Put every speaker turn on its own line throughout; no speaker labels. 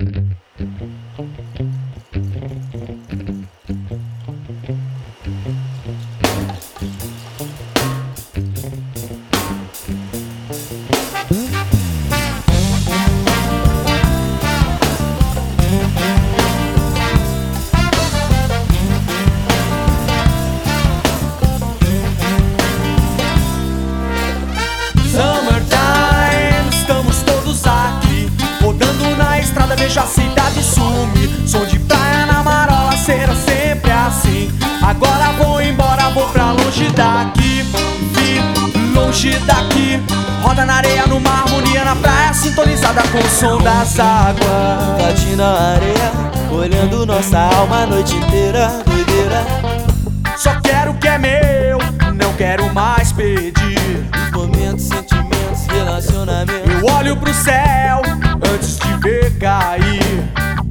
Veja a cidade sumir, som de praia na marola, será sempre assim. Agora vou embora, vou pra longe daqui, longe daqui. Roda na areia, numa harmonia na praia, sintonizada com o som das águas.
Bate na areia, olhando nossa alma a noite inteira, doideira.
Só quero o que é meu, não quero mais pedir.
Os momentos, sentimentos, relacionamentos.
Eu olho pro céu antes de ver cair.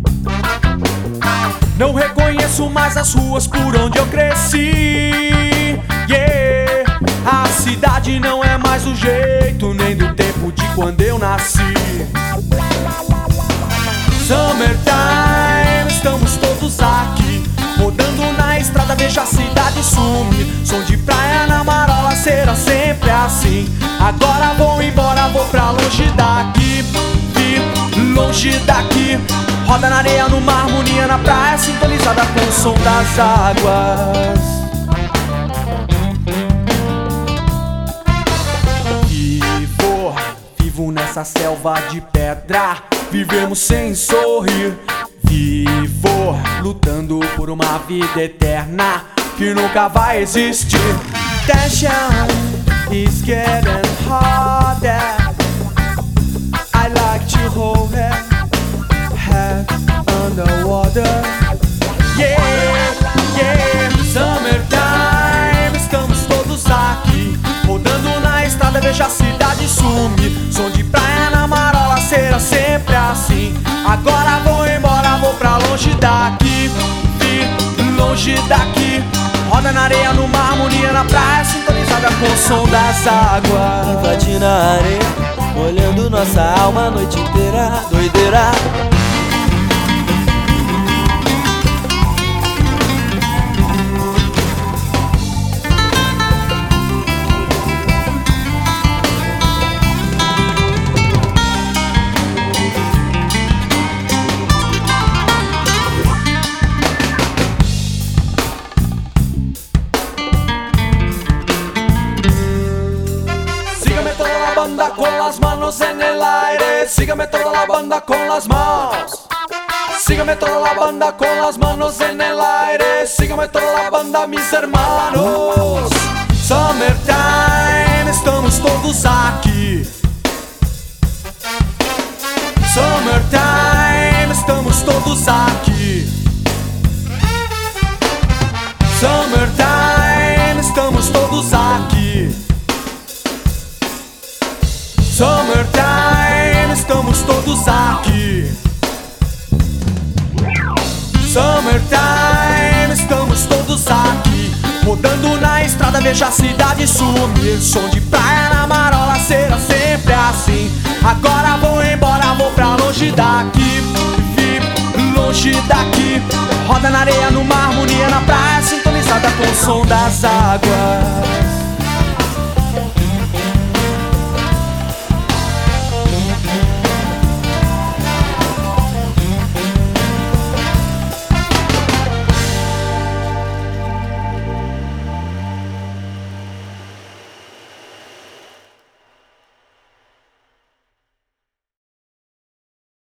Não reconheço mais as ruas por onde eu cresci. Yeah. A cidade não é mais do jeito, nem do tempo de quando eu nasci. Summertime, estamos todos aqui, rodando na estrada, veja a cidade sumir. Som de praia na marola, será sempre assim. Agora vou embora, vou pra longe daqui, longe daqui. Roda na areia, numa harmonia na praia, sintonizada com o som das águas. Vivo nessa selva de pedra, vivemos sem sorrir. Vivo lutando por uma vida eterna que nunca vai existir. Tension is getting harder. I like to hold her head underwater. Yeah, yeah. Summertime, estamos todos aqui, rodando na estrada, veja a cidade sumir. Som de praia na marola, será sempre assim. Agora vou embora, vou pra longe daqui, longe daqui. Roda na areia, numa harmonia na praia, sintonizada com o som das águas.
Bate na areia, olhando nossa alma a noite inteira, doideira.
Banda con las manos en el aire, sígame toda la banda con las manos. Sígame toda la banda con las manos en el aire, sígame toda la banda, mis hermanos. Summertime, estamos todos aqui. Summertime, estamos todos aqui. Summertime, estamos todos aqui. Summertime, estamos todos aqui. Summertime, estamos todos aqui, rodando na estrada, veja a cidade sumir. Som de praia na marola, será sempre assim. Agora vou embora, vou pra longe daqui, longe daqui. Roda na areia, numa harmonia na praia, sintonizada com o som das águas.